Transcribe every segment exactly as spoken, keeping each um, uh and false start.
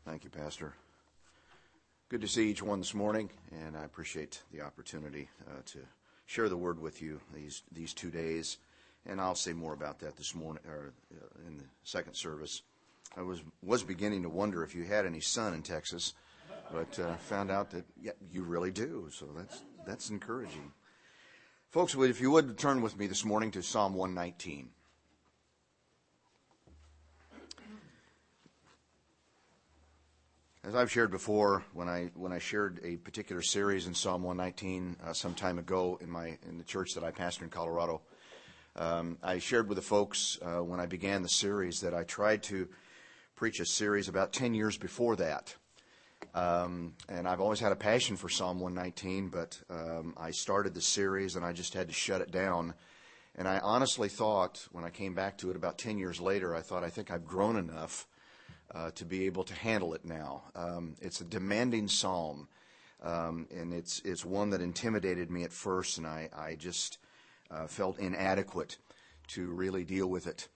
Thank you, Pastor. Good to see each one this morning, and I appreciate the opportunity uh, to share the word with you these these two days. And I'll say more about that this morning, or uh, in the second service. I was was beginning to wonder if you had any sun in Texas, but uh, found out that yeah, you really do. So that's that's encouraging, folks. If you would turn with me this morning to Psalm one nineteen. As I've shared before, when I when I shared a particular series in Psalm one nineteen uh, some time ago in my in the church that I pastor in Colorado, um, I shared with the folks uh, when I began the series that I tried to preach a series about ten years before that. Um, and I've always had a passion for Psalm one nineteen, but um, I started the series and I just had to shut it down. And I honestly thought, when I came back to it about ten years later, I thought, I think I've grown enough Uh, to be able to handle it now. Um, it's a demanding psalm, um, and it's it's one that intimidated me at first, and I, I just uh, felt inadequate to really deal with it.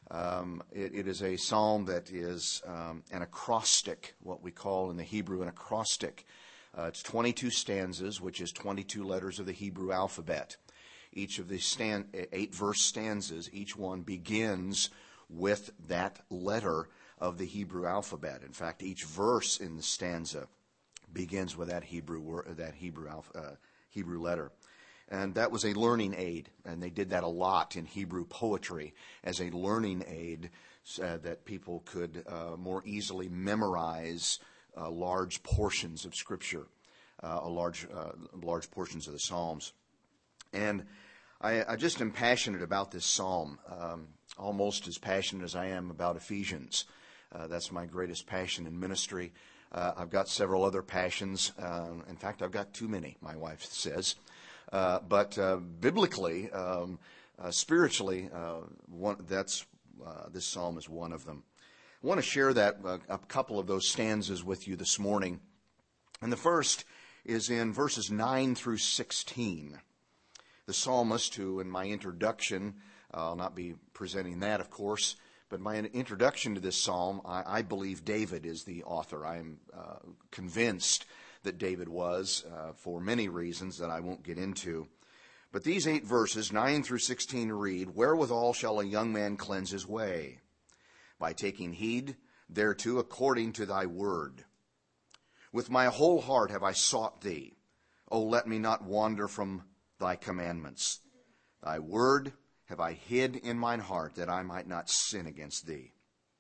Um, it. It is a psalm that is um, an acrostic, what we call in the Hebrew an acrostic. Uh, it's twenty-two stanzas, which is twenty-two letters of the Hebrew alphabet. Each of the stand, eight verse stanzas, each one begins with that letter of the Hebrew alphabet. In fact, each verse in the stanza begins with that Hebrew word, that Hebrew alpha, uh, Hebrew letter. And that was a learning aid, and they did that a lot in Hebrew poetry as a learning aid uh, that people could uh, more easily memorize uh, large portions of Scripture, uh, a large uh, large portions of the Psalms. And I, I just am passionate about this psalm, um, almost as passionate as I am about Ephesians. Uh, that's my greatest passion in ministry. Uh, I've got several other passions. Uh, in fact, I've got too many, my wife says. Uh, but uh, biblically, um, uh, spiritually, uh, one, that's uh, this psalm is one of them. I want to share that uh, a couple of those stanzas with you this morning. And the first is in verses nine through sixteen. The psalmist, who in my introduction, uh, I'll not be presenting that, of course, but my introduction to this psalm, I, I believe David is the author. I am uh, convinced that David was, uh, for many reasons that I won't get into. But these eight verses, nine through sixteen, read, "Wherewithal shall a young man cleanse his way? By taking heed thereto according to thy word. With my whole heart have I sought thee. O let me not wander from thy commandments. Thy word have I hid in mine heart, that I might not sin against thee.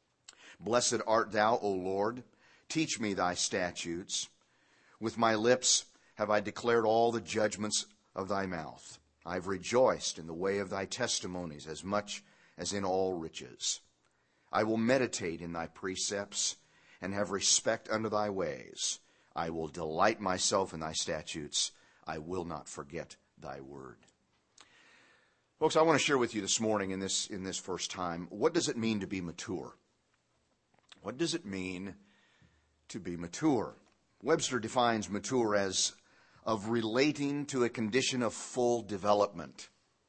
Blessed art thou, O Lord. Teach me thy statutes. With my lips have I declared all the judgments of thy mouth. I have rejoiced in the way of thy testimonies as much as in all riches. I will meditate in thy precepts, and have respect unto thy ways. I will delight myself in thy statutes. I will not forget thy word." Folks, I want to share with you this morning in this in this first time, what does it mean to be mature? What does it mean to be mature? Webster defines mature as of relating to a condition of full development.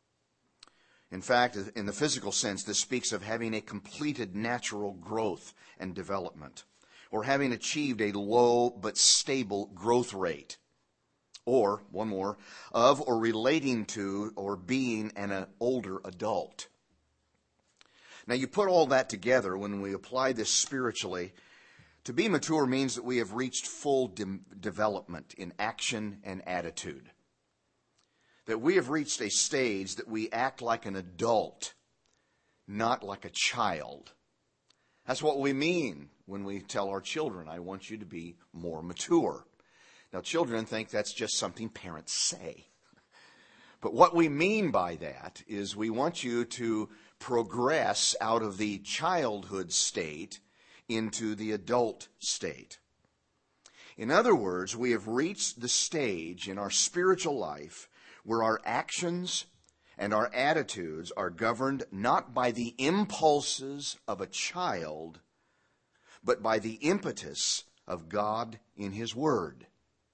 In fact, in the physical sense, this speaks of having a completed natural growth and development, or having achieved a low but stable growth rate. Or, one more, of or relating to or being an uh, older adult. Now, you put all that together when we apply this spiritually. To be mature means that we have reached full de- development in action and attitude. That we have reached a stage that we act like an adult, not like a child. That's what we mean when we tell our children, I want you to be more mature. Now, children think that's just something parents say. But what we mean by that is we want you to progress out of the childhood state into the adult state. In other words, we have reached the stage in our spiritual life where our actions and our attitudes are governed not by the impulses of a child, but by the impetus of God in His Word.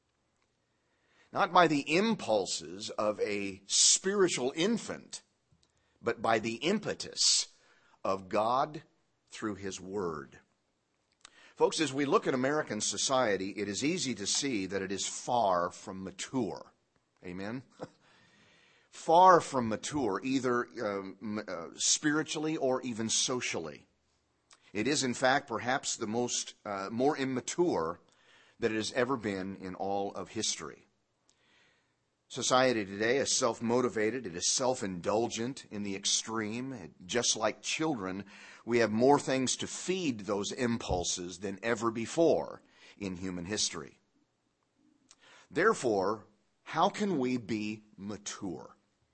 Not by the impulses of a spiritual infant, but by the impetus of God through His Word. Folks, as we look at American society, it is easy to see that it is far from mature. Amen? Far from mature, either um, uh, spiritually or even socially. It is, in fact, perhaps the most uh, more immature that it has ever been in all of history. Society today is self-motivated. It is self-indulgent in the extreme. Just like children, we have more things to feed those impulses than ever before in human history. Therefore, how can we be mature?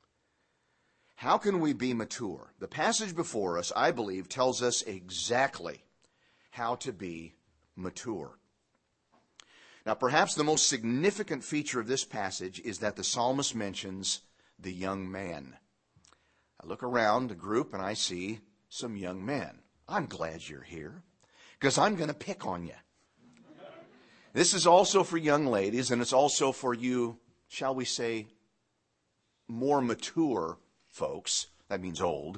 How can we be mature? The passage before us, I believe, tells us exactly how to be mature. Now, perhaps the most significant feature of this passage is that the psalmist mentions the young man. I look around the group and I see some young men. I'm glad you're here because I'm going to pick on you. This is also for young ladies, and it's also for you, shall we say, more mature folks. That means old.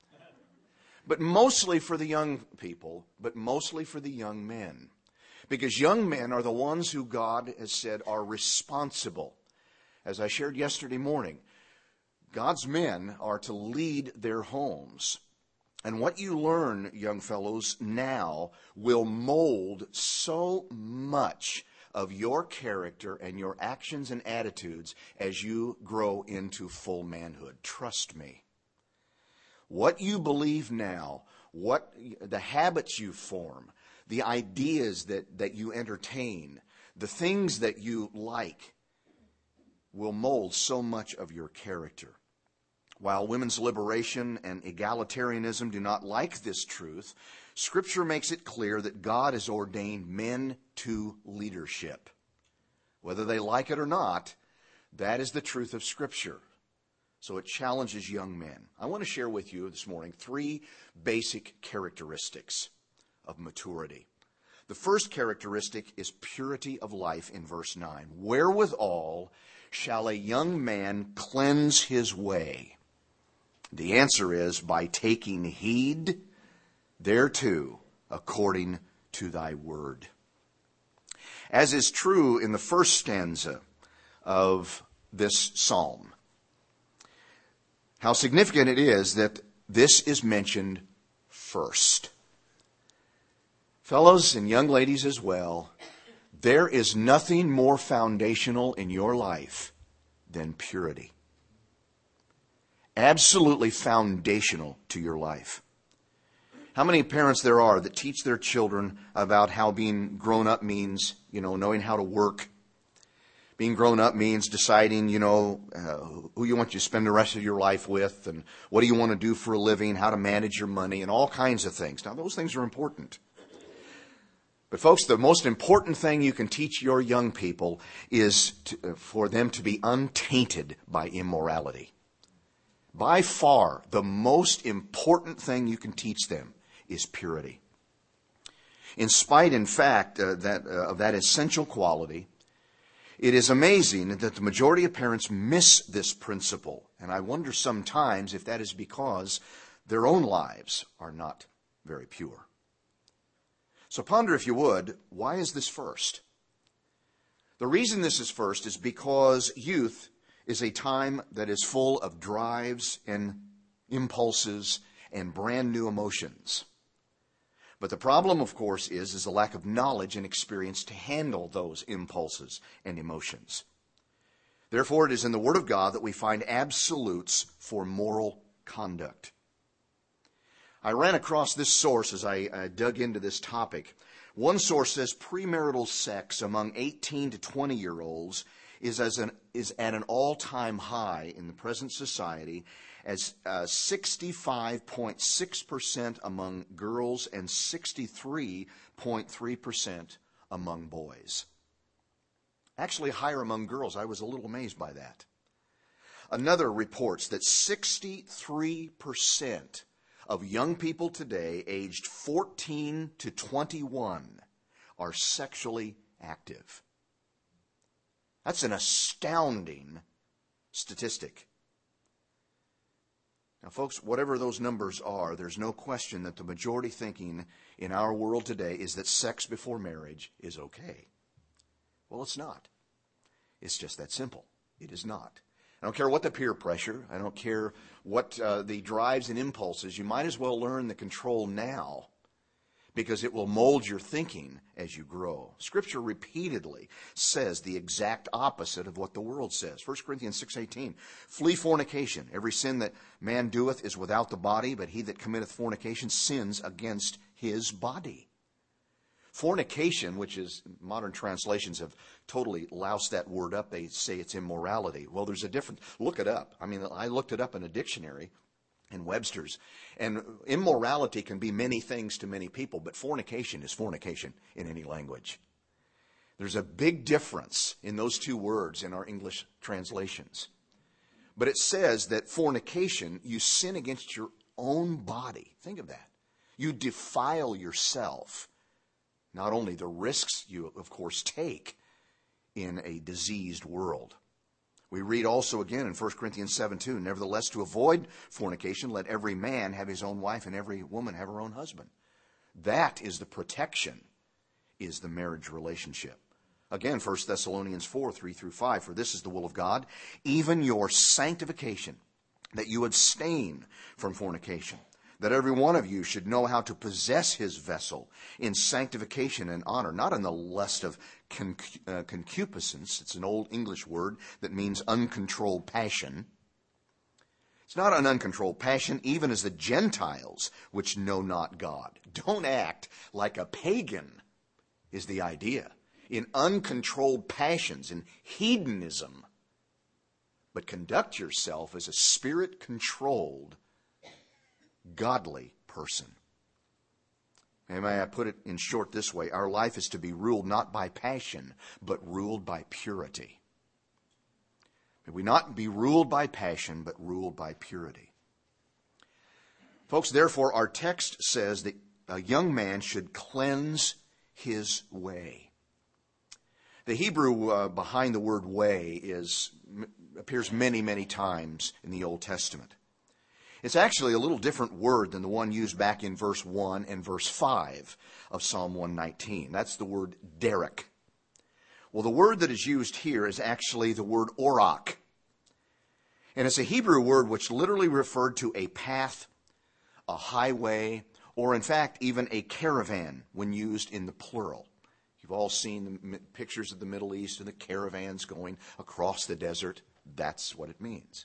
But mostly for the young people, but mostly for the young men. Because young men are the ones who God has said are responsible. As I shared yesterday morning, God's men are to lead their homes. And what you learn, young fellows, now will mold so much of your character and your actions and attitudes as you grow into full manhood. Trust me. What you believe now, what the habits you form, the ideas that, that you entertain, the things that you like will mold so much of your character. While women's liberation and egalitarianism do not like this truth, Scripture makes it clear that God has ordained men to leadership. Whether they like it or not, that is the truth of Scripture. So it challenges young men. I want to share with you this morning three basic characteristics of maturity. The first characteristic is purity of life in verse nine. Wherewithal shall a young man cleanse his way? The answer is by taking heed thereto according to thy word. As is true in the first stanza of this psalm, how significant it is that this is mentioned first. Fellows and young ladies as well, there is nothing more foundational in your life than purity. Absolutely foundational to your life. How many parents there are that teach their children about how being grown up means, you know, knowing how to work. Being grown up means deciding, you know, uh, who you want to spend the rest of your life with and what do you want to do for a living, how to manage your money, and all kinds of things. Now, those things are important. But folks, the most important thing you can teach your young people is to, uh, for them to be untainted by immorality. By far, the most important thing you can teach them is purity. In spite, in fact, uh, that, uh, of that essential quality, it is amazing that the majority of parents miss this principle. And I wonder sometimes if that is because their own lives are not very pure. So ponder, if you would, why is this first? The reason this is first is because youth is a time that is full of drives and impulses and brand new emotions. But the problem, of course, is, is the lack of knowledge and experience to handle those impulses and emotions. Therefore, it is in the Word of God that we find absolutes for moral conduct. I ran across this source as I uh, dug into this topic. One source says premarital sex among eighteen to twenty-year-olds is, as an, is at an all-time high in the present society, as uh, sixty-five point six percent among girls and sixty-three point three percent among boys. Actually higher among girls. I was a little amazed by that. Another reports that sixty-three percent of young people today aged fourteen to twenty-one are sexually active. That's an astounding statistic. Now, folks, whatever those numbers are, there's no question that the majority thinking in our world today is that sex before marriage is okay. Well, it's not. It's just that simple. It is not. I don't care what the peer pressure. I don't care what uh, the drives and impulses. You might as well learn the control now, because it will mold your thinking as you grow. Scripture repeatedly says the exact opposite of what the world says. First Corinthians six eighteen, flee fornication. Every sin that man doeth is without the body, but he that committeth fornication sins against his body. Fornication, which is, modern translations have totally loused that word up. They say it's immorality. Well, there's a difference. Look it up. I mean, I looked it up in a dictionary in Webster's. And immorality can be many things to many people, but fornication is fornication in any language. There's a big difference in those two words in our English translations. But it says that fornication, you sin against your own body. Think of that. You defile yourself. Not only the risks you, of course, take in a diseased world. We read also again in First Corinthians seven two, nevertheless, to avoid fornication, let every man have his own wife and every woman have her own husband. That is the protection, is the marriage relationship. Again, First Thessalonians four, three through five, for this is the will of God, even your sanctification, that you abstain from fornication, that every one of you should know how to possess his vessel in sanctification and honor, not in the lust of conc- uh, concupiscence. It's an old English word that means uncontrolled passion. It's not an uncontrolled passion, even as the Gentiles, which know not God. Don't act like a pagan, is the idea, in uncontrolled passions, in hedonism, but conduct yourself as a spirit-controlled godly person. And may I put it in short this way, our life is to be ruled not by passion, but ruled by purity. May we not be ruled by passion, but ruled by purity. Folks, therefore, our text says that a young man should cleanse his way. The Hebrew uh, behind the word way is appears many, many times in the Old Testament. It's actually a little different word than the one used back in verse one and verse five of Psalm one nineteen. That's the word derek. Well, the word that is used here is actually the word orak. And it's a Hebrew word which literally referred to a path, a highway, or in fact even a caravan when used in the plural. You've all seen the pictures of the Middle East and the caravans going across the desert. That's what it means.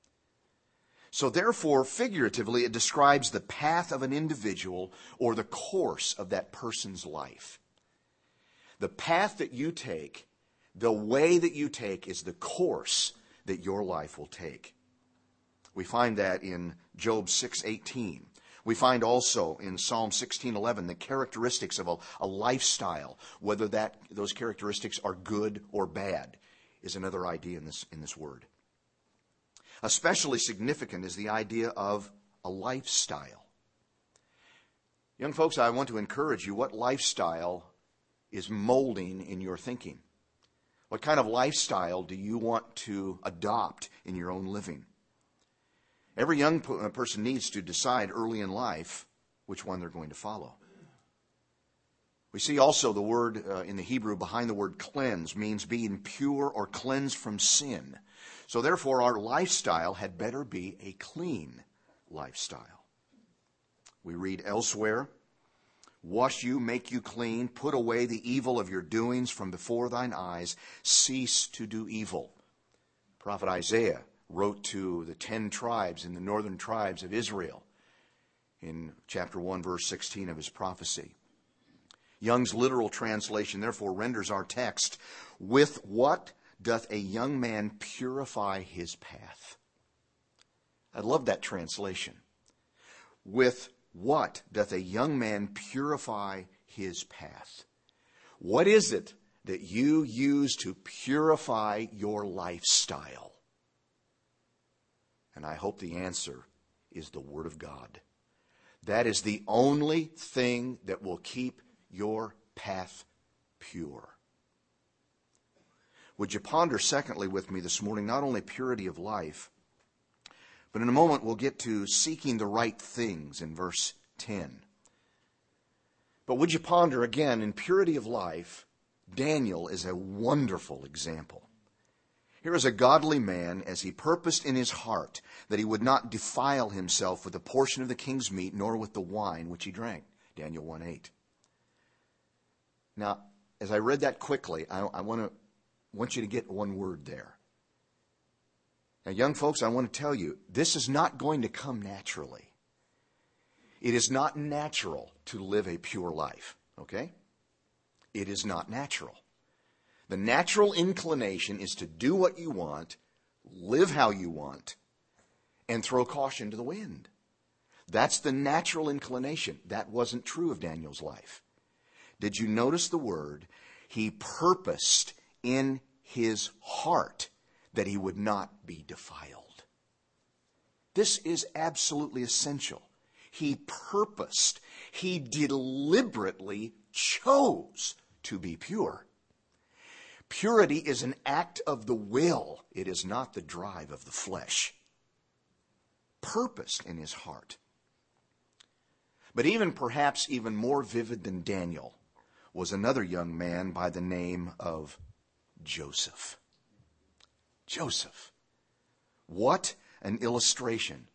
So therefore, figuratively, it describes the path of an individual or the course of that person's life. The path that you take, the way that you take, is the course that your life will take. We find that in Job six eighteen. We find also in Psalm sixteen eleven the characteristics of a, a lifestyle, whether that those characteristics are good or bad, is another idea in this, in this word. Especially significant is the idea of a lifestyle. Young folks, I want to encourage you, what lifestyle is molding in your thinking? What kind of lifestyle do you want to adopt in your own living? Every young person needs to decide early in life which one they're going to follow. We see also the word uh, in the Hebrew behind the word cleanse means being pure or cleansed from sin. So therefore, our lifestyle had better be a clean lifestyle. We read elsewhere, wash you, make you clean, put away the evil of your doings from before thine eyes, cease to do evil. Prophet Isaiah wrote to the ten tribes in the northern tribes of Israel in chapter one, verse sixteen of his prophecy. Young's literal translation therefore renders our text, with what doth a young man purify his path? I love that translation. With what doth a young man purify his path? What is it that you use to purify your lifestyle? And I hope the answer is the Word of God. That is the only thing that will keep your path pure. Would you ponder secondly with me this morning, not only purity of life, But in a moment, we'll get to seeking the right things in verse ten. But would you ponder again, in purity of life, Daniel is a wonderful example. Here is a godly man, as he purposed in his heart that he would not defile himself with a portion of the king's meat, nor with the wine which he drank. Daniel one eight. Now, as I read that quickly, I, I want to want you to get one word there. Now, young folks, I want to tell you, this is not going to come naturally. It is not natural to live a pure life, okay? It is not natural. The natural inclination is to do what you want, live how you want, and throw caution to the wind. That's the natural inclination. That wasn't true of Daniel's life. Did you notice the word? He purposed in his heart that he would not be defiled. This is absolutely essential. He purposed, he deliberately chose to be pure. Purity is an act of the will. It is not the drive of the flesh. Purposed in his heart. But even perhaps even more vivid than Daniel was another young man by the name of Joseph. Joseph. What an illustration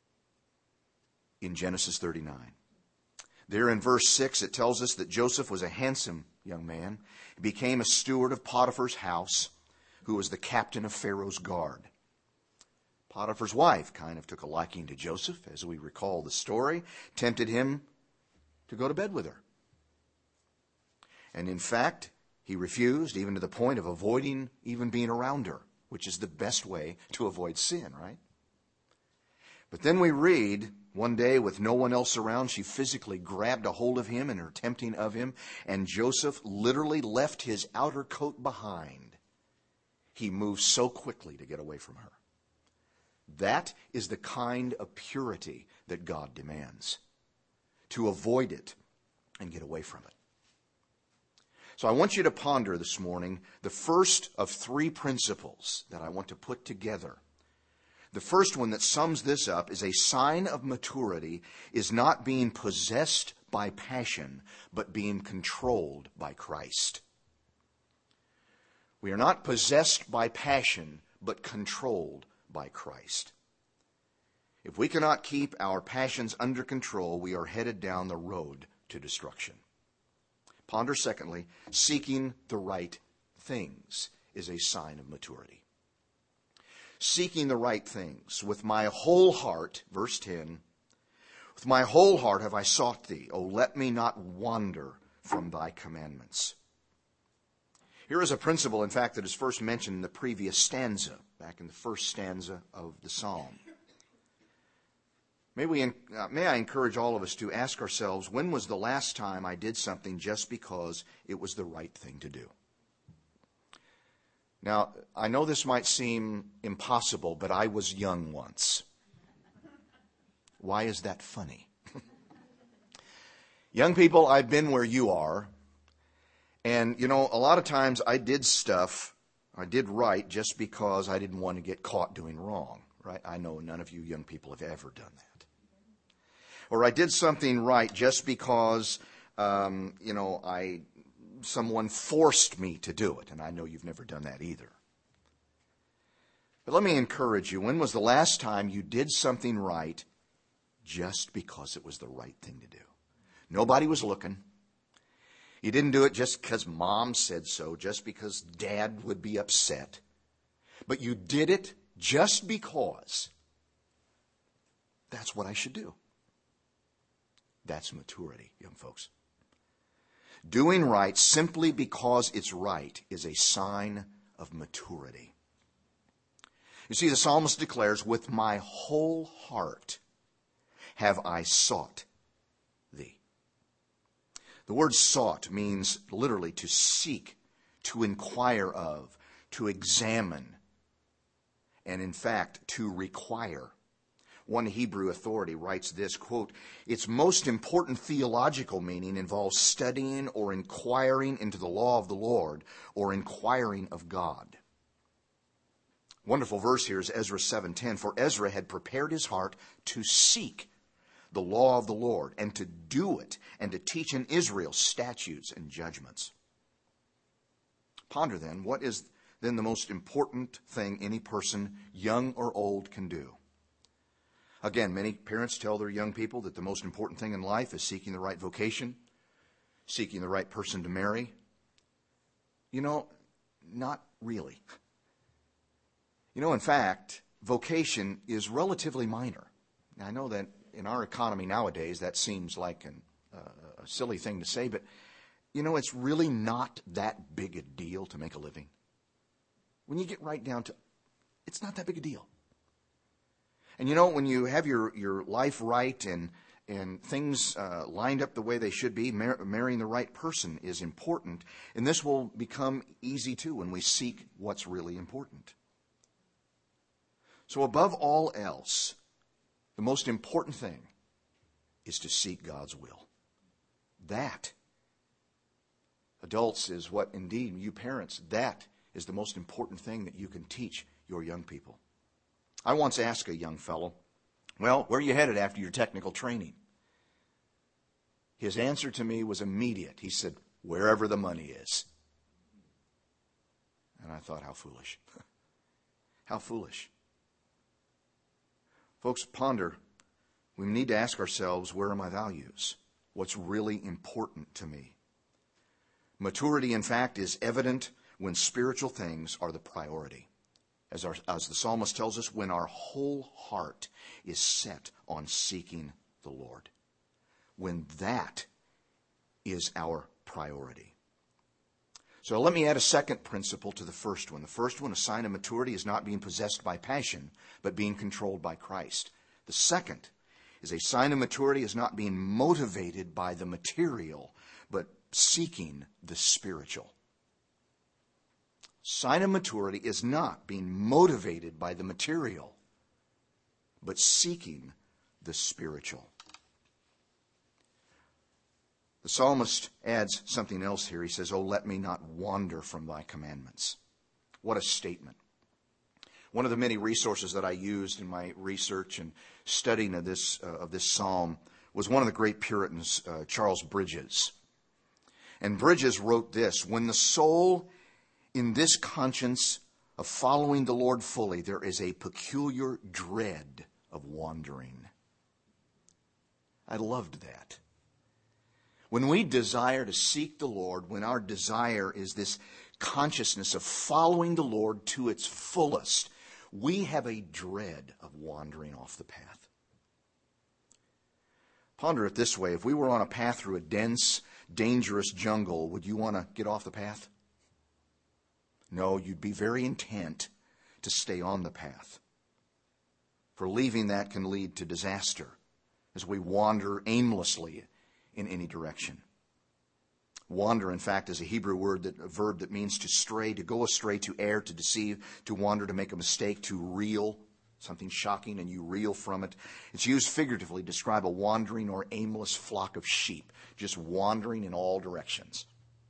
in Genesis thirty-nine. There in verse six, it tells us that Joseph was a handsome young man. He became a steward of Potiphar's house, who was the captain of Pharaoh's guard. Potiphar's wife kind of took a liking to Joseph, as we recall the story, tempted him to go to bed with her. And in fact, he refused, even to the point of avoiding even being around her, which is the best way to avoid sin, right? But then we read, one day with no one else around, she physically grabbed a hold of him in her tempting of him, and Joseph literally left his outer coat behind. He moved so quickly to get away from her. That is the kind of purity that God demands. To avoid it and get away from it. So I want you to ponder this morning the first of three principles that I want to put together. The first one that sums this up is a sign of maturity is not being possessed by passion, but being controlled by Christ. We are not possessed by passion, but controlled by Christ. If we cannot keep our passions under control, we are headed down the road to destruction. Ponder secondly, seeking the right things is a sign of maturity. Seeking the right things. With my whole heart, verse ten, with my whole heart have I sought thee. O let me not wander from thy commandments. Here is a principle, in fact, that is first mentioned in the previous stanza, back in the first stanza of the psalm. May we, uh, may I encourage all of us to ask ourselves, when was the last time I did something just because it was the right thing to do? Now, I know this might seem impossible, but I was young once. Why is that funny? Young people, I've been where you are. And, you know, a lot of times I did stuff, I did right just because I didn't want to get caught doing wrong, right? I know none of you young people have ever done that. Or I did something right just because, um, you know, I someone forced me to do it. And I know you've never done that either. But let me encourage you. When was the last time you did something right just because it was the right thing to do? Nobody was looking. You didn't do it just because mom said so, just because dad would be upset. But you did it just because that's what I should do. That's maturity, young folks. Doing right simply because it's right is a sign of maturity. You see, the psalmist declares, with my whole heart have I sought thee. The word sought means literally to seek, to inquire of, to examine, and in fact, to require. One Hebrew authority writes this, quote, its most important theological meaning involves studying or inquiring into the law of the Lord or inquiring of God. Wonderful verse here is Ezra seven ten. For Ezra had prepared his heart to seek the law of the Lord, and to do it, and to teach in Israel statutes and judgments. Ponder then, what is then the most important thing any person, young or old, can do? Again, many parents tell their young people that the most important thing in life is seeking the right vocation, seeking the right person to marry. You know, not really. You know, in fact, vocation is relatively minor. Now, I know that in our economy nowadays, that seems like an, uh, a silly thing to say, but, you know, it's really not that big a deal to make a living. When you get right down to, it's not that big a deal. And you know, when you have your, your life right and and things uh, lined up the way they should be, mar- marrying the right person is important. And this will become easy too when we seek what's really important. So above all else, the most important thing is to seek God's will. That, adults, is what indeed, you parents, that is the most important thing that you can teach your young people. I once asked a young fellow, well, where are you headed after your technical training? His answer to me was immediate. He said, wherever the money is. And I thought, how foolish. How foolish. Folks, ponder. We need to ask ourselves, where are my values? What's really important to me? Maturity, in fact, is evident when spiritual things are the priority. As, our, as the psalmist tells us, when our whole heart is set on seeking the Lord. When that is our priority. So let me add a second principle to the first one. The first one, a sign of maturity, is not being possessed by passion, but being controlled by Christ. The second is a sign of maturity is not being motivated by the material, but seeking the spiritual. Sign of maturity is not being motivated by the material, but seeking the spiritual. The psalmist adds something else here. He says, oh, let me not wander from thy commandments. What a statement. One of the many resources that I used in my research and studying of this, uh, of this psalm was one of the great Puritans, uh, Charles Bridges. And Bridges wrote this, when the soul in this conscience of following the Lord fully, there is a peculiar dread of wandering. I loved that. When we desire to seek the Lord, when our desire is this consciousness of following the Lord to its fullest, we have a dread of wandering off the path. Ponder it this way. If we were on a path through a dense, dangerous jungle, would you want to get off the path? No, you'd be very intent to stay on the path. For leaving that can lead to disaster as we wander aimlessly in any direction. Wander, in fact, is a Hebrew word, that a verb that means to stray, to go astray, to err, to deceive, to wander, to make a mistake, to reel, something shocking, and you reel from it. It's used figuratively to describe a wandering or aimless flock of sheep, just wandering in all directions.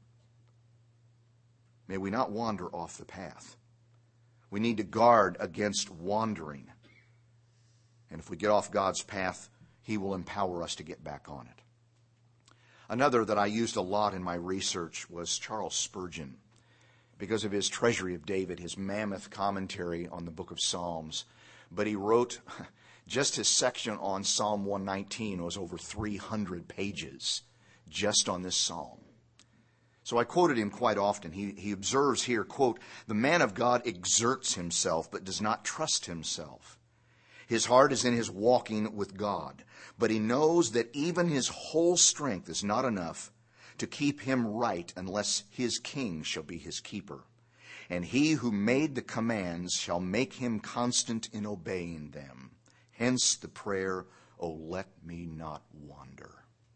May we not wander off the path. We need to guard against wandering. And if we get off God's path, He will empower us to get back on it. Another that I used a lot in my research was Charles Spurgeon, because of his Treasury of David, his mammoth commentary on the book of Psalms. But he wrote, just his section on Psalm one nineteen was over three hundred pages just on this psalm. So I quoted him quite often. He, he observes here, quote, the man of God exerts himself but does not trust himself. His heart is in his walking with God, but he knows that even his whole strength is not enough to keep him right unless his king shall be his keeper. And he who made the commands shall make him constant in obeying them. Hence the prayer, oh, let me not wander.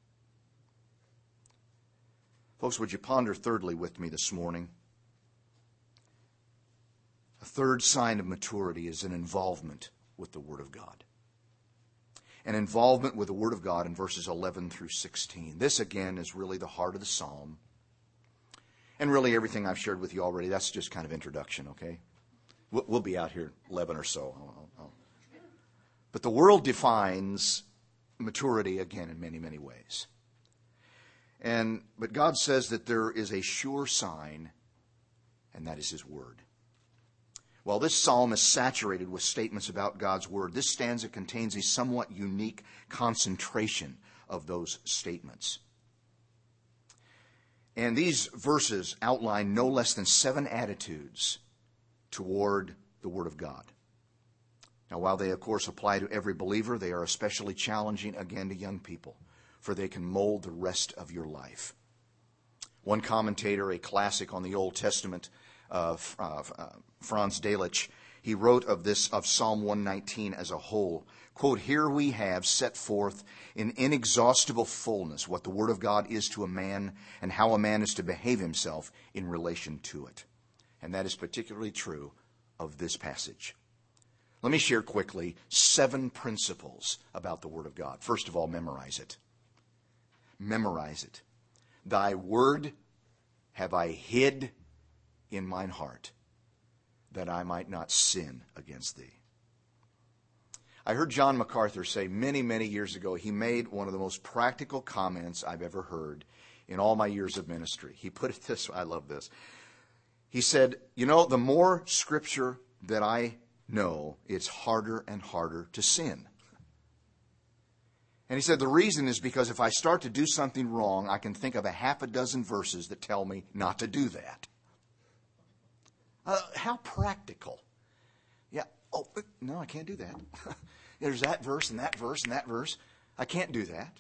Folks, would you ponder thirdly with me this morning? A third sign of maturity is an involvement with the Word of God. An involvement with the Word of God in verses eleven through sixteen. This, again, is really the heart of the psalm. And really everything I've shared with you already, that's just kind of introduction, okay? We'll, we'll be out here at eleven or so. I'll, I'll. But the world defines maturity, again, in many, many ways. And but God says that there is a sure sign, and that is His Word. While this psalm is saturated with statements about God's Word, this stanza contains a somewhat unique concentration of those statements. And these verses outline no less than seven attitudes toward the Word of God. Now, while they, of course, apply to every believer, they are especially challenging, again, to young people, for they can mold the rest of your life. One commentator, a classic on the Old Testament, uh, uh, Franz Delitzsch, he wrote of this, of Psalm one nineteen as a whole, quote, "Here we have set forth in inexhaustible fullness what the Word of God is to a man and how a man is to behave himself in relation to it." And that is particularly true of this passage. Let me share quickly seven principles about the Word of God. First of all, memorize it. Memorize it. Thy word have I hid in mine heart, that I might not sin against thee. I heard John MacArthur say many, many years ago, he made one of the most practical comments I've ever heard in all my years of ministry. He put it this way, I love this. He said, you know, the more Scripture that I know, it's harder and harder to sin. And he said, the reason is because if I start to do something wrong, I can think of a half a dozen verses that tell me not to do that. Uh, how practical. Yeah, oh, no, I can't do that. There's that verse and that verse and that verse. I can't do that.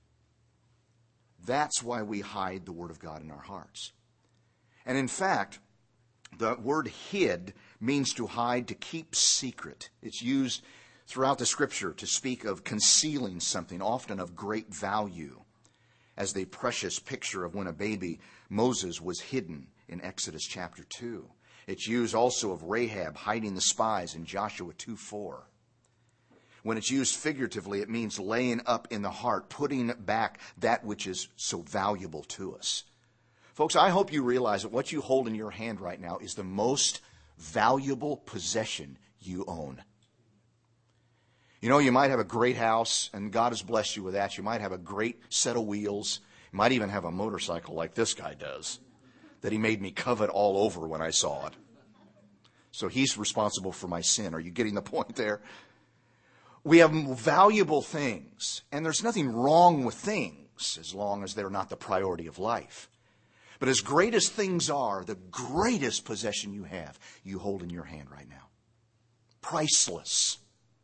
That's why we hide the Word of God in our hearts. And in fact, the word hid means to hide, to keep secret. It's used throughout the Scripture to speak of concealing something, often of great value, as the precious picture of when a baby, Moses, was hidden in Exodus chapter two. It's used also of Rahab hiding the spies in Joshua two four. When it's used figuratively, it means laying up in the heart, putting back that which is so valuable to us. Folks, I hope you realize that what you hold in your hand right now is the most valuable possession you own. You know, you might have a great house, and God has blessed you with that. You might have a great set of wheels. You might even have a motorcycle like this guy does, that he made me covet all over when I saw it. So he's responsible for my sin. Are you getting the point there? We have valuable things, and there's nothing wrong with things as long as they're not the priority of life. But as great as things are, the greatest possession you have, you hold in your hand right now. Priceless.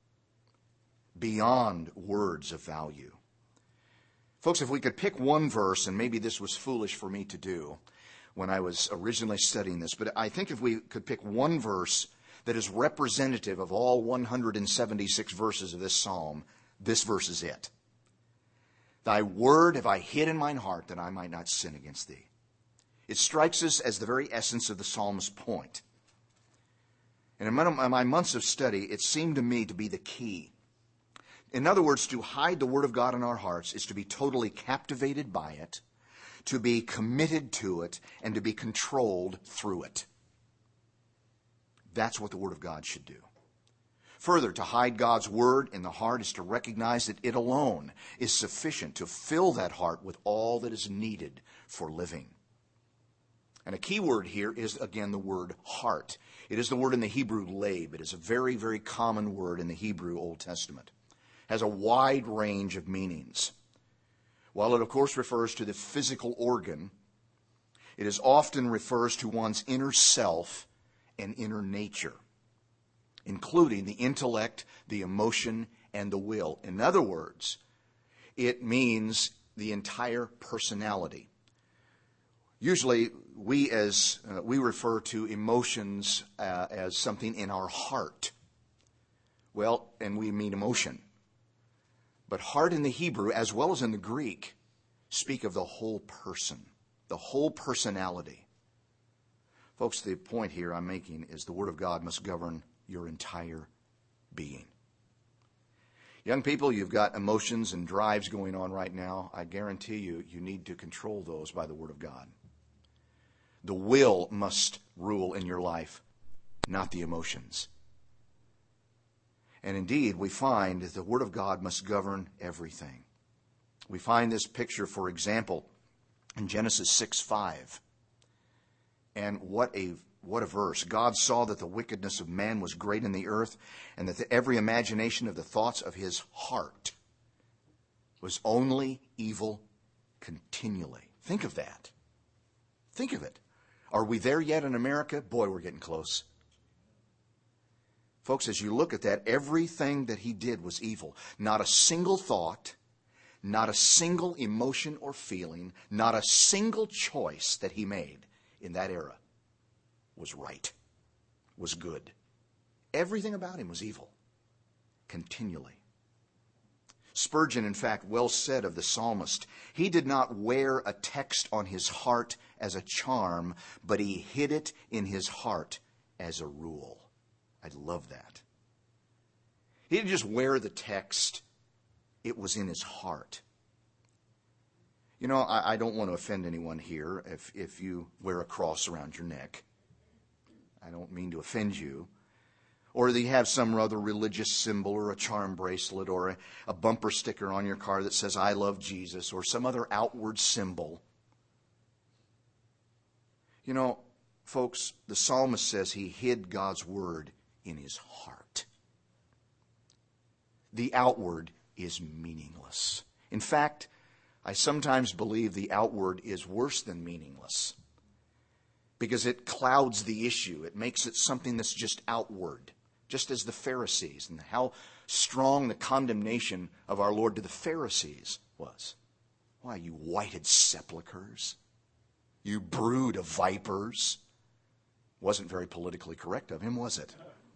Beyond words of value. Folks, if we could pick one verse, and maybe this was foolish for me to do when I was originally studying this, but I think if we could pick one verse that is representative of all one hundred seventy-six verses of this psalm, this verse is it. Thy word have I hid in mine heart, that I might not sin against thee. It strikes us as the very essence of the psalm's point. And in my months of study, it seemed to me to be the key. In other words, to hide the Word of God in our hearts is to be totally captivated by it, to be committed to it, and to be controlled through it. That's what the Word of God should do. Further, to hide God's Word in the heart is to recognize that it alone is sufficient to fill that heart with all that is needed for living. And a key word here is, again, the word heart. It is the word in the Hebrew leb. It is a very, very common word in the Hebrew Old Testament. It has a wide range of meanings. While it, of course, refers to the physical organ, it is often refers to one's inner self and inner nature, including the intellect, the emotion, and the will. In other words, it means the entire personality. Usually, we as uh, we refer to emotions uh, as something in our heart. Well, and we mean emotion. But heart in the Hebrew, as well as in the Greek, speak of the whole person, the whole personality. Folks, the point here I'm making is the Word of God must govern your entire being. Young people, you've got emotions and drives going on right now. I guarantee you, you need to control those by the Word of God. The will must rule in your life. not the emotions. And indeed, we find that the Word of God must govern everything. We find this picture, for example, in Genesis six five. And what a what a verse. God saw that the wickedness of man was great in the earth, and that the, every imagination of the thoughts of his heart was only evil continually. Think of that. Think of it. Are we there yet in America? Boy, we're getting close. Folks, as you look at that, everything that he did was evil. Not a single thought, not a single emotion or feeling, not a single choice that he made in that era was right, was good. Everything about him was evil, continually. Spurgeon, in fact, well said of the psalmist, he did not wear a text on his heart as a charm, but he hid it in his heart as a rule. I love that. He didn't just wear the text, it was in his heart. You know, I, I don't want to offend anyone here if, if you wear a cross around your neck. I don't mean to offend you. Or that you have some other religious symbol or a charm bracelet or a, a bumper sticker on your car that says, I love Jesus, or some other outward symbol. You know, folks, the psalmist says he hid God's word in his heart. The outward is meaningless. In fact, I sometimes believe the outward is worse than meaningless because it clouds the issue. It makes it something that's just outward, just as the Pharisees, and how strong the condemnation of our Lord to the Pharisees was. Why, you whited sepulchres, you brood of vipers. Wasn't very politically correct of him, was it?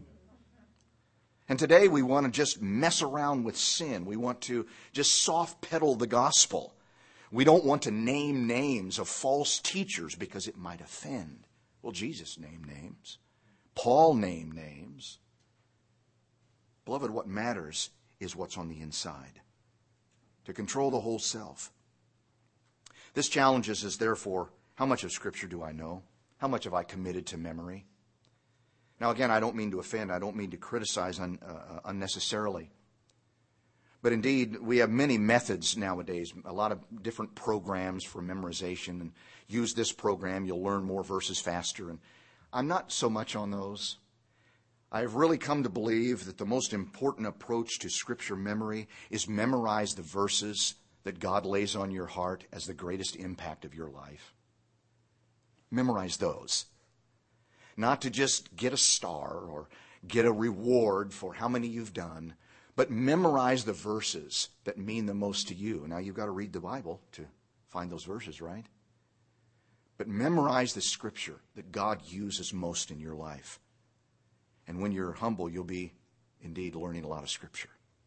And today we want to just mess around with sin. We want to just soft pedal the gospel. We don't want to name names of false teachers because it might offend. Well, Jesus named names. Paul named names. Beloved, what matters is what's on the inside. To control the whole self. This challenges us, therefore, how much of Scripture do I know? How much have I committed to memory? Now, again, I don't mean to offend. I don't mean to criticize un, uh, unnecessarily. But indeed, we have many methods nowadays, a lot of different programs for memorization. And use this program, you'll learn more verses faster. And I'm not so much on those. I've really come to believe that the most important approach to Scripture memory is memorize the verses that God lays on your heart as the greatest impact of your life. Memorize those. Not to just get a star or get a reward for how many you've done, but memorize the verses that mean the most to you. Now, you've got to read the Bible to find those verses, right? But memorize the Scripture that God uses most in your life. And when you're humble, you'll be indeed learning a lot of Scripture.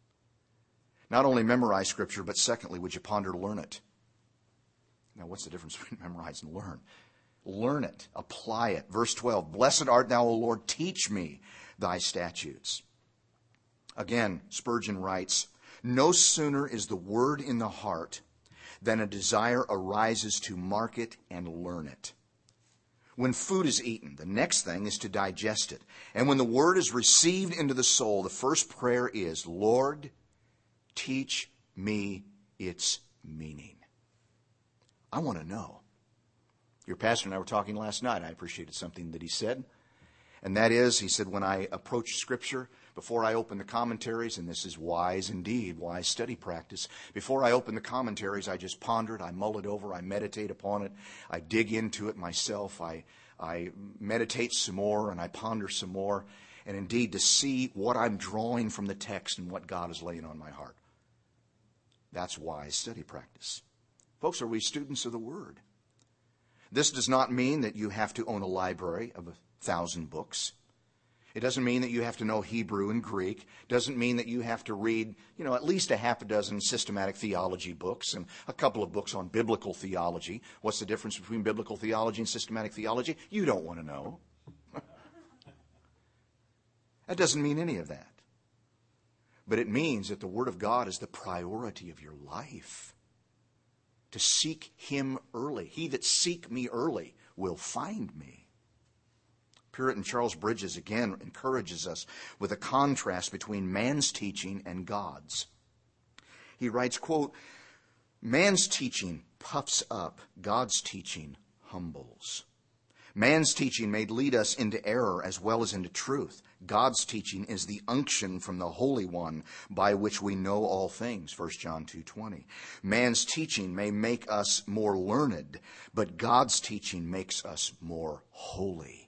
Not only memorize Scripture, but secondly, would you ponder to learn it? Now, what's the difference between memorize and learn? Learn it. Apply it. Verse twelve, Blessed art thou, O Lord, teach me thy statutes. Again, Spurgeon writes, No sooner is the word in the heart than a desire arises to mark it and learn it. When food is eaten, the next thing is to digest it. And when the word is received into the soul, the first prayer is, Lord, teach me its meaning. I want to know. Your pastor and I were talking last night. I appreciated something that he said. And that is, he said, when I approach Scripture, before I open the commentaries, and this is wise indeed, wise study practice, before I open the commentaries, I just ponder it, I mull it over, I meditate upon it, I dig into it myself, I, I meditate some more, and I ponder some more, and indeed to see what I'm drawing from the text and what God is laying on my heart. That's wise study practice. Folks, are we students of the Word? This does not mean that you have to own a library of a thousand books. It doesn't mean that you have to know Hebrew and Greek. It doesn't mean that you have to read, you know, at least a half a dozen systematic theology books and a couple of books on biblical theology. What's the difference between biblical theology and systematic theology? You don't want to know. That doesn't mean any of that. But it means that the Word of God is the priority of your life. To seek Him early. He that seek me early will find me. Puritan Charles Bridges again encourages us with a contrast between man's teaching and God's. He writes, quote, "Man's teaching puffs up, God's teaching humbles. Man's teaching may lead us into error as well as into truth. God's teaching is the unction from the Holy One by which we know all things," First John two twenty. "Man's teaching may make us more learned, but God's teaching makes us more holy.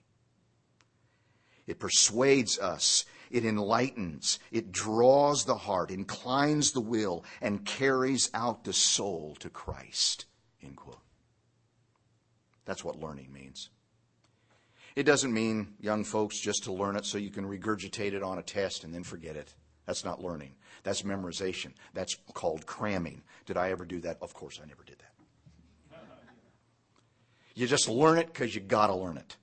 It persuades us, it enlightens, it draws the heart, inclines the will, and carries out the soul to Christ." End quote. That's what learning means. It doesn't mean, young folks, just to learn it so you can regurgitate it on a test and then forget it. That's not learning. That's memorization. That's called cramming. Did I ever do that? Of course I never did that. You just learn it because you got to learn it.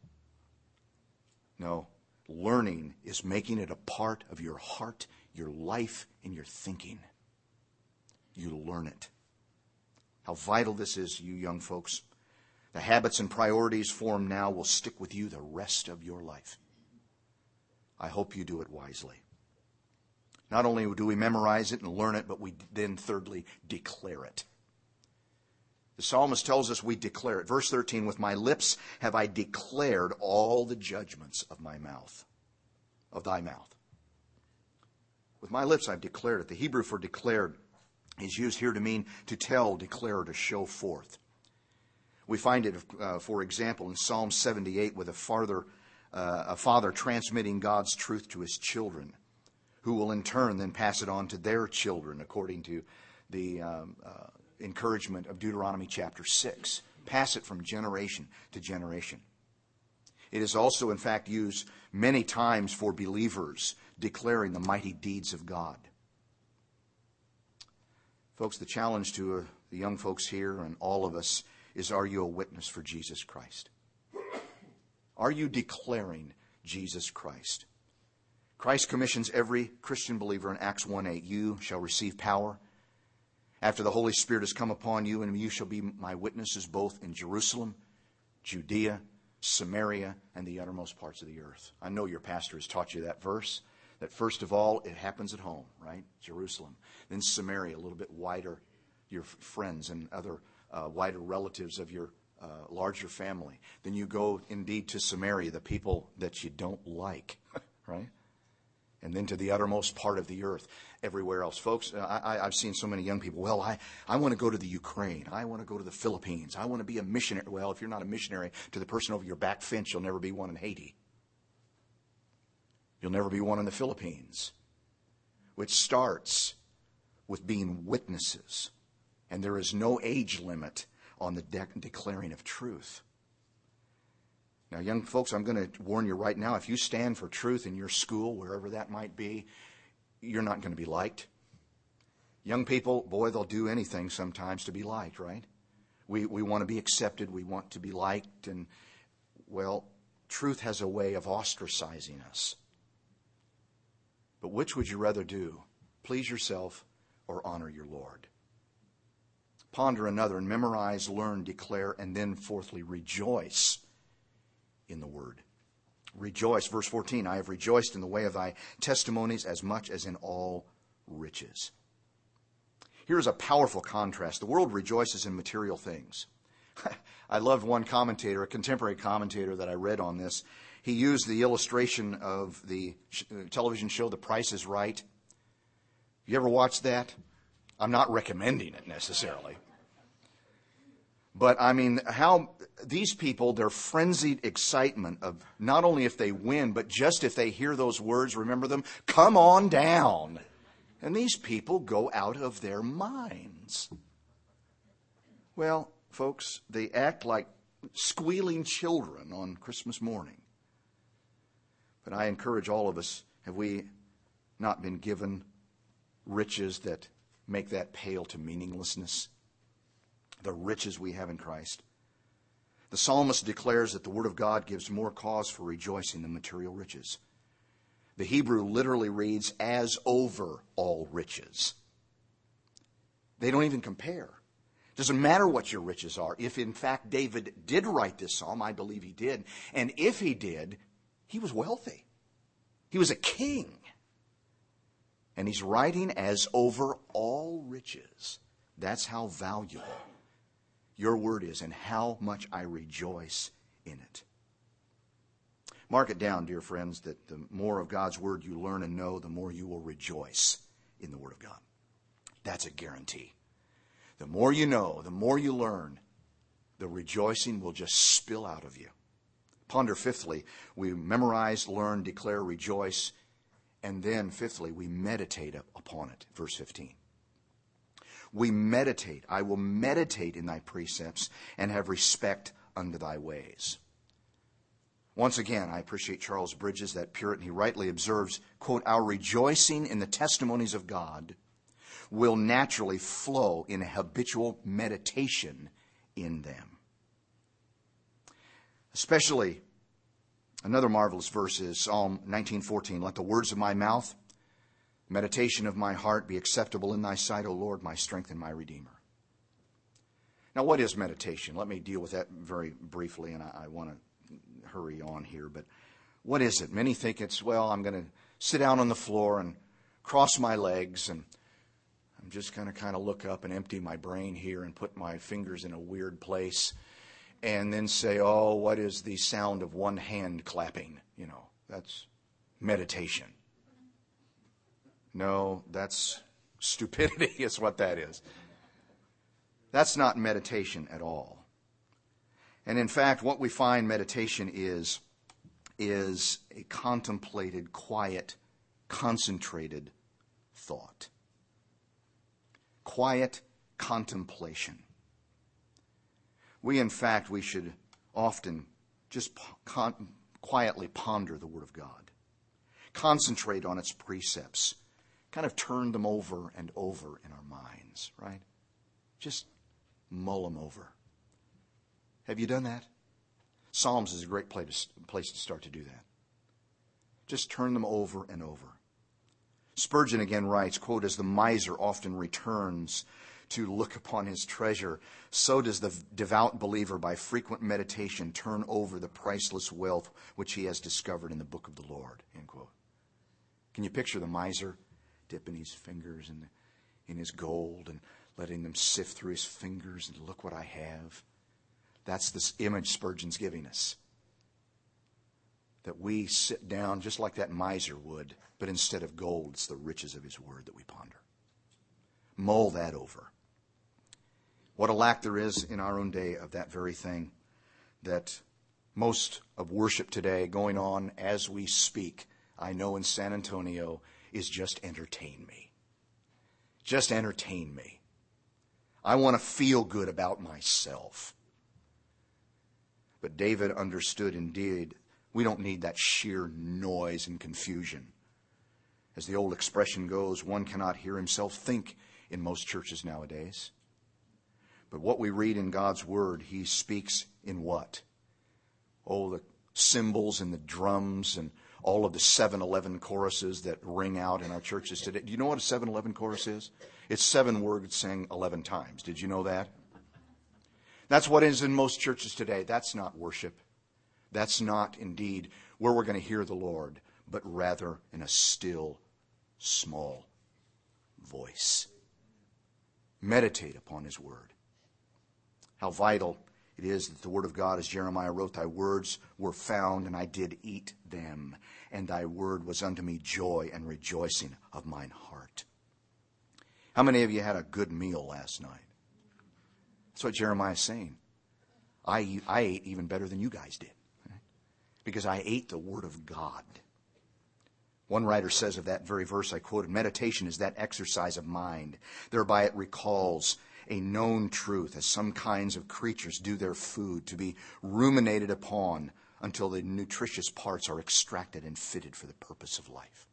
No, learning is making it a part of your heart, your life, and your thinking. You learn it. How vital this is, you young folks. The habits and priorities formed now will stick with you the rest of your life. I hope you do it wisely. Not only do we memorize it and learn it, but we then thirdly declare it. The psalmist tells us we declare it. Verse thirteen, "With my lips have I declared all the judgments of my mouth, of thy mouth." With my lips I've declared it. The Hebrew for declared is used here to mean to tell, declare, to show forth. We find it, uh, for example, in Psalm seventy-eight with a, farther, uh, a father transmitting God's truth to his children, who will in turn then pass it on to their children, according to the um, uh, encouragement of Deuteronomy chapter six. Pass it from generation to generation. It is also, in fact, used many times for believers declaring the mighty deeds of God. Folks, the challenge to uh, the young folks here and all of us is, are you a witness for Jesus Christ? Are you declaring Jesus Christ? Christ commissions every Christian believer in Acts one eight, "You shall receive power after the Holy Spirit has come upon you, and you shall be my witnesses both in Jerusalem, Judea, Samaria, and the uttermost parts of the earth." I know your pastor has taught you that verse, that first of all, it happens at home, right? Jerusalem. Then Samaria, a little bit wider, your friends and other uh, wider relatives of your uh, larger family. Then you go indeed to Samaria, the people that you don't like, right? And then to the uttermost part of the earth, everywhere else. Folks, I, I've seen so many young people, well, I, I want to go to the Ukraine. I want to go to the Philippines. I want to be a missionary. Well, if you're not a missionary to the person over your back fence, you'll never be one in Haiti. You'll never be one in the Philippines, which starts with being witnesses. And there is no age limit on the de- declaring of truth. Now, young folks, I'm going to warn you right now, if you stand for truth in your school, wherever that might be, you're not going to be liked. Young people, boy, they'll do anything sometimes to be liked, right? We we want to be accepted. We want to be liked. And, well, truth has a way of ostracizing us. But which would you rather do? Please yourself or honor your Lord? Ponder another and memorize, learn, declare, and then fourthly, rejoice in the word. Rejoice, verse fourteen, "I have rejoiced in the way of thy testimonies as much as in all riches." Here is a powerful contrast. The world rejoices in material things. I loved one commentator, a contemporary commentator that I read on this. He used the illustration of the television show The Price is Right. You ever watched that? I'm not recommending it necessarily. But, I mean, how these people, their frenzied excitement of not only if they win, but just if they hear those words, remember them, "Come on down." And these people go out of their minds. Well, folks, they act like squealing children on Christmas morning. But I encourage all of us, have we not been given riches that make that pale to meaninglessness? The riches we have in Christ. The psalmist declares that the Word of God gives more cause for rejoicing than material riches. The Hebrew literally reads, "as over all riches." They don't even compare. It doesn't matter what your riches are. If in fact David did write this psalm, I believe he did, and if he did, He was wealthy. He was a king. And he's writing as over all riches. That's how valuable your word is and how much I rejoice in it. Mark it down, dear friends, that the more of God's word you learn and know, the more you will rejoice in the word of God. That's a guarantee. The more you know, the more you learn, the rejoicing will just spill out of you. Ponder, fifthly, we memorize, learn, declare, rejoice. And then, fifthly, we meditate upon it. Verse fifteen. We meditate. I will meditate in thy precepts and have respect unto thy ways. Once again, I appreciate Charles Bridges, that Puritan. He rightly observes, quote, our rejoicing in the testimonies of God will naturally flow in a habitual meditation in them. Especially, another marvelous verse is Psalm nineteen fourteen. Let the words of my mouth, meditation of my heart be acceptable in thy sight, O Lord, my strength and my Redeemer. Now, what is meditation? Let me deal with that very briefly, and I, I want to hurry on here. But what is it? Many think it's, well, I'm going to sit down on the floor and cross my legs, and I'm just going to kind of look up and empty my brain here and put my fingers in a weird place, and then say, oh, what is the sound of one hand clapping? You know, that's meditation. No, that's stupidity is what that is. That's not meditation at all. And in fact, what we find meditation is, is a contemplated, quiet, concentrated thought. Quiet contemplation. We, in fact, we should often just con- quietly ponder the Word of God. Concentrate on its precepts. Kind of turn them over and over in our minds, right? Just mull them over. Have you done that? Psalms is a great place to, place to start to do that. Just turn them over and over. Spurgeon again writes, quote, as the miser often returns to look upon his treasure, so does the devout believer by frequent meditation turn over the priceless wealth which he has discovered in the book of the Lord, end quote. Can you picture the miser dipping his fingers in, the, in his gold and letting them sift through his fingers and look what I have? That's this image Spurgeon's giving us. That we sit down just like that miser would, but instead of gold, it's the riches of his word that we ponder. Mull that over. What a lack there is in our own day of that very thing, that most of worship today going on as we speak, I know in San Antonio, is just entertain me. Just entertain me. I want to feel good about myself. But David understood indeed, we don't need that sheer noise and confusion. As the old expression goes, one cannot hear himself think in most churches nowadays. But what we read in God's Word, He speaks in what? Oh, the cymbals and the drums and all of the seven eleven choruses that ring out in our churches today. Do you know what a seven eleven chorus is? It's seven words sang eleven times. Did you know that? That's what is in most churches today. That's not worship. That's not indeed where we're going to hear the Lord, but rather in a still, small voice. Meditate upon His Word. How vital it is that the Word of God, as Jeremiah wrote, thy words were found, and I did eat them, and thy word was unto me joy and rejoicing of mine heart. How many of you had a good meal last night? That's what Jeremiah is saying. I, I ate even better than you guys did, right? Because I ate the Word of God. One writer says of that very verse I quoted, meditation is that exercise of mind. Thereby it recalls a known truth, as some kinds of creatures do their food, to be ruminated upon until the nutritious parts are extracted and fitted for the purpose of life.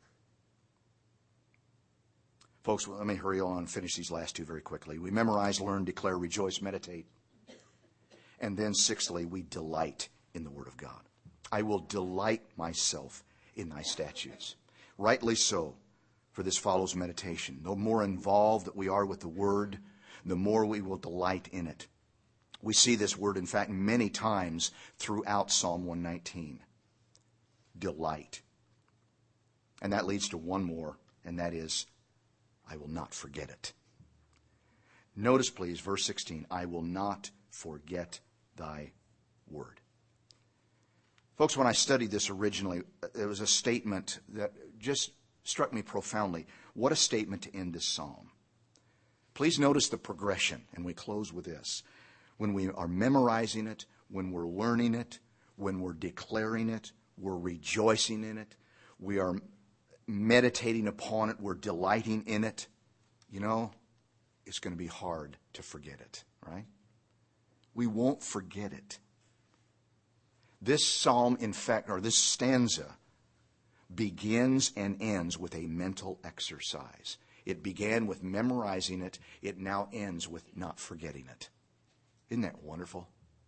Folks, let me hurry on and finish these last two very quickly. We memorize, learn, declare, rejoice, meditate. And then sixthly, we delight in the Word of God. I will delight myself in thy statutes. Rightly so, for this follows meditation. The more involved that we are with the Word, the more we will delight in it. We see this word, in fact, many times throughout Psalm one nineteen. delight. And that leads to one more, and that is, I will not forget it. Notice, please, verse sixteen, I will not forget thy word. Folks, when I studied this originally, there was a statement that just struck me profoundly. What a statement to end this psalm. Please notice the progression, and we close with this. When we are memorizing it, when we're learning it, when we're declaring it, we're rejoicing in it, we are meditating upon it, we're delighting in it, you know, it's going to be hard to forget it, right? We won't forget it. This psalm, in fact, or this stanza, begins and ends with a mental exercise. It began with memorizing it. It now ends with not forgetting it. Isn't that wonderful?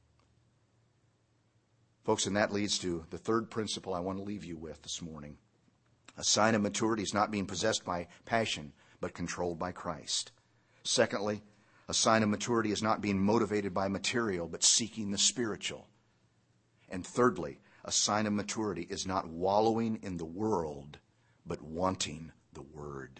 Folks, and that leads to the third principle I want to leave you with this morning. A sign of maturity is not being possessed by passion, but controlled by Christ. Secondly, a sign of maturity is not being motivated by material, but seeking the spiritual. And thirdly, a sign of maturity is not wallowing in the world, but wanting the Word.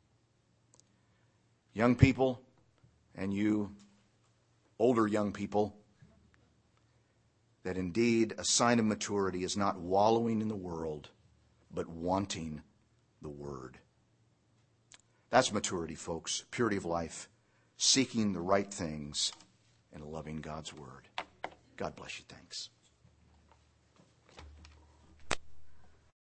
Young people, and you older young people, that indeed a sign of maturity is not wallowing in the world, but wanting the Word. That's maturity, folks. Purity of life, seeking the right things, and loving God's Word. God bless you. Thanks.